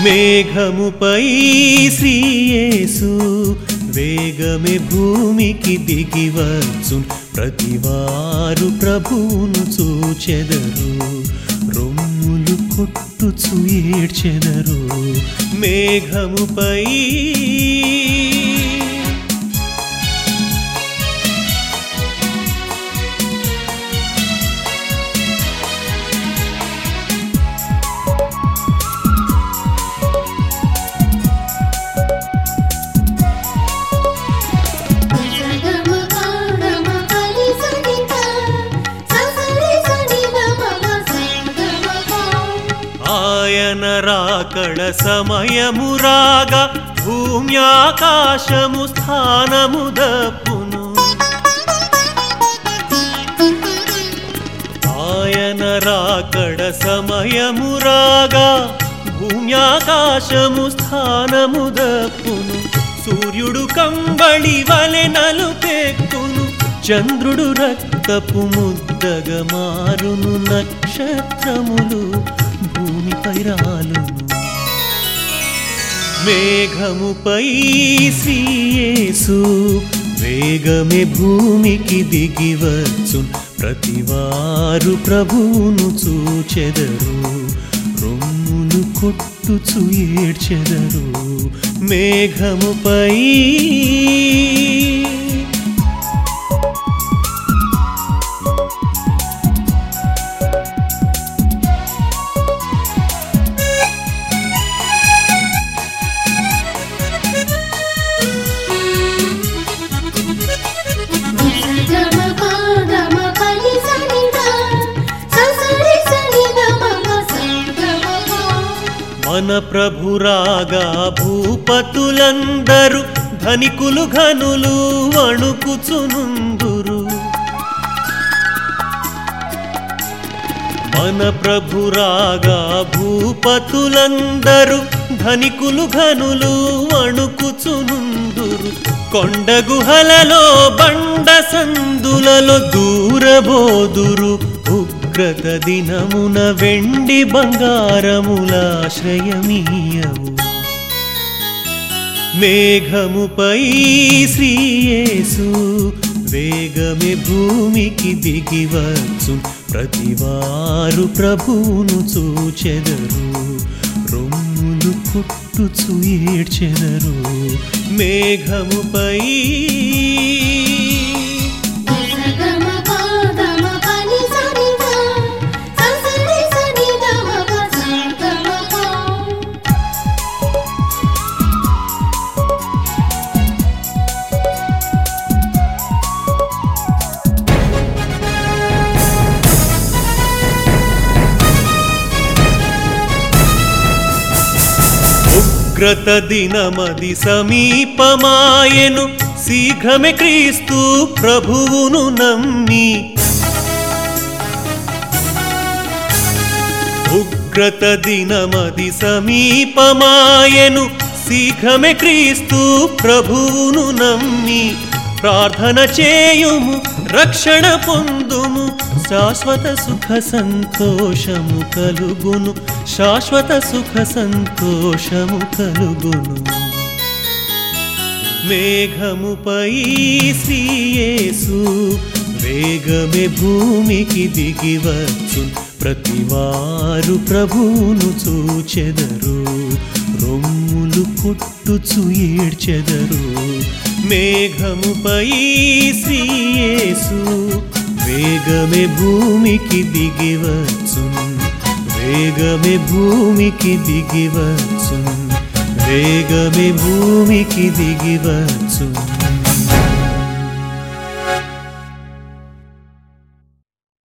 మేఘముపై శ్రీయేసు వేగమే భూమికి దిగివచ్చున్ ప్రతివారు ప్రభువును చూచెదరు రొమ్ములు కొట్టుచు ఏడ్చెదరు మేఘముపై ఆయన రాకడ సమయము రాగా భూమి ఆకాశము స్థానము దప్పును ఆయన రాకడ సమయము రాగా భూమి ఆకాశము స్థానము దప్పును సూర్యుడు కంబళి వలె నలుపెక్కును చంద్రుడు రక్తపు ముద్దగా మారును నక్షత్రములు భూమిపై రాలును మేఘముపై శ్రీయేసు వేగమే భూమికి దిగివచ్చున్ ప్రతివారు ప్రభువును చూచెదరు రొమ్ములు కొట్టుచు ఏడ్చెదరు మేఘముపై మన ప్రభు రాగా భూపతులందరూ ధనికులు ఘనులు వణుకుచునుందురు మన ప్రభు రాగా భూపతులందరూ ధనికులు ఘనులు వణుకుచునుందురు కొండ గుహలలో బండ సందులలో దూరబోదురు ఉగ్రత దినమున వెండి బంగారములాశ్రయమీయవు మేఘముపై శ్రీయేసు వేగమే భూమికి దిగివచ్చున్ ప్రతివారు ప్రభువును చూచెదరు రొమ్ములు కొట్టుచు ఏడ్చెదరు మేఘముపై ఉగ్రత దినమది సమీపమాయెను శీఘ్రమే క్రీస్తు ప్రభువును నమ్మి ఉగ్రత దినమది సమీపమాయెను శీఘ్రమే క్రీస్తు ప్రభువును నమ్మి ప్రార్థన చేయుము రక్షణ పొందుము శాశ్వత సుఖ సంతోషము కలుగును శాశ్వత సుఖ సంతోషము కలుగును మేఘముపై శ్రీయేసు వేగమే భూమికి దిగివచ్చున్ ప్రతివారు ప్రభువును చూచెదరు రొమ్ములు కొట్టుచు ఏడ్చెదరు మేఘముపై శ్రీయేసు వేగమే భూమికి దిగివచ్చున్ వేగమే భూమికి దిగివచ్చున్ వేగమే భూమికి దిగివచ్చున్